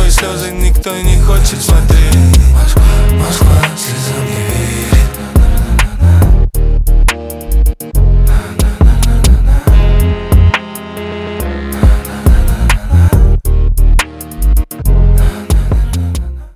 твои слезы никто не хочет смотреть. Москва, Москва слезам не